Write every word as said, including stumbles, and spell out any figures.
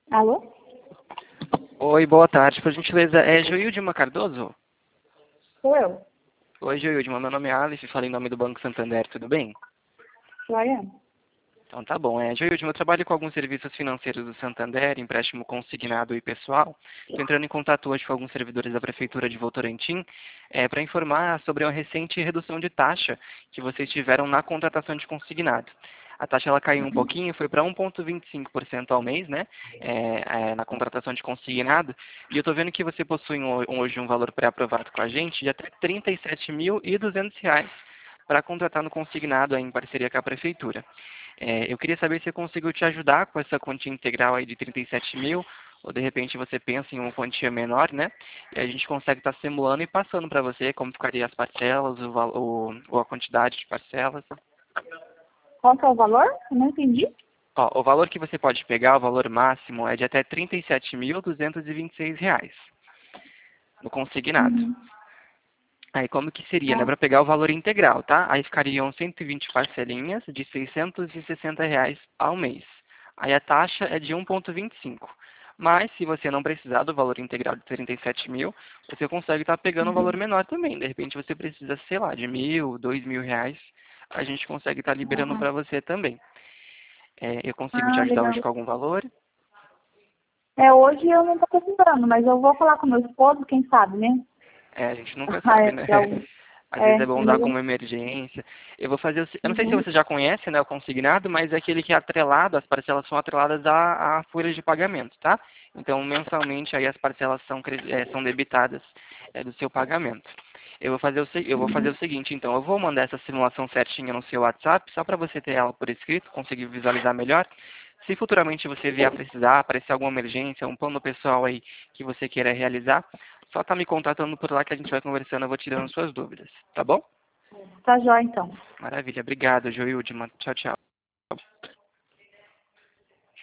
Alô? Oi, boa tarde. Por gentileza, é Joildma Cardoso? Sou eu. Oi, Joildma. Meu nome é Alice, falei em nome do Banco Santander, tudo bem? Joia? Então tá bom. É, Joildma, eu trabalho com alguns serviços financeiros do Santander, empréstimo consignado e pessoal. Estou entrando em contato hoje com alguns servidores da Prefeitura de Votorantim é, para informar sobre uma recente redução de taxa que vocês tiveram na contratação de consignado. A taxa ela caiu um pouquinho, foi para um vírgula vinte e cinco por cento ao mês, né, é, é, na contratação de consignado. E eu estou vendo que você possui um- hoje um valor pré-aprovado com a gente de até trinta e sete mil e duzentos reais para contratar no consignado aí, em parceria com a Prefeitura. É, eu queria saber se eu consigo te ajudar com essa quantia integral aí de trinta e sete mil, ou de repente você pensa em uma quantia menor, né? E a gente consegue estar simulando e passando para você como ficaria as parcelas, o, val- o, ou a quantidade de parcelas. Qual que é o valor? Eu não entendi. Ó, o valor que você pode pegar, o valor máximo, é de até trinta e sete mil duzentos e vinte e seis reais no consignado. Uhum. Aí como que seria, né? Tá. Para pegar o valor integral, tá? Aí ficariam cento e vinte parcelinhas de seiscentos e sessenta reais ao mês. Aí a taxa é de um vírgula vinte e cinco. Mas se você não precisar do valor integral de trinta e sete mil, você consegue estar pegando um valor menor também. De repente você precisa, sei lá, de mil, dois mil reais. A gente consegue estar liberando Ah, para você também. É, eu consigo te ah, ajudar legal. hoje com algum valor? É, hoje eu não tô precisando, mas eu vou falar com meu esposo, quem sabe, né? É, a gente nunca Ah, sabe, é, né? de algum... Às vezes é, é bom usar mas eu... como emergência. Eu vou fazer o... se- Eu não sei se Uhum. você já conhece, né, o consignado, mas é aquele que é atrelado, as parcelas são atreladas à, à folha de pagamento, tá? Então, mensalmente, aí as parcelas são, cre- eh, são debitadas eh, do seu pagamento. Eu vou, fazer o, se- eu vou fazer Uhum. o seguinte, então, eu vou mandar essa simulação certinha no seu WhatsApp, só para você ter ela por escrito, conseguir visualizar melhor. Se futuramente você vier a precisar, aparecer alguma emergência, um plano pessoal aí que você queira realizar, só tá me contatando por lá que a gente vai conversando, eu vou tirando suas dúvidas, tá bom? Tá jóia, então. Maravilha, obrigado, Joildma. Tchau, tchau.